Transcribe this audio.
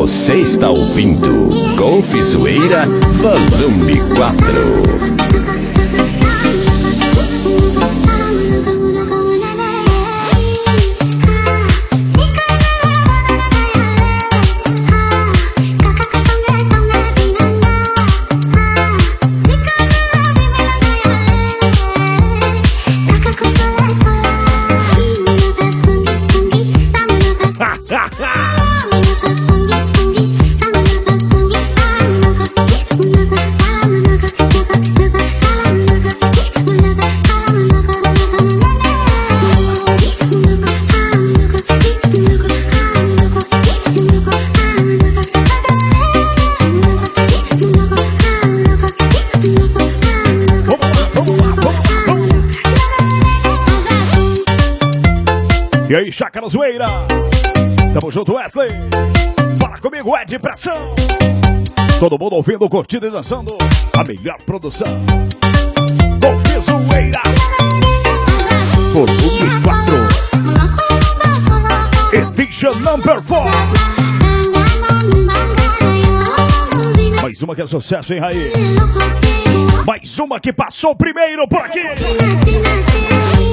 Você está ouvindo Golf Zoeira Volume 4. E aí, Chácara Zoeira? Tamo junto, Wesley. Fala comigo, Ed Pressão. Todo mundo ouvindo, curtindo e dançando a melhor produção. Golf Zoeira Volume 4 Edition Number 4. Mais uma que é sucesso, hein, Raí? Mais uma que passou primeiro por aqui.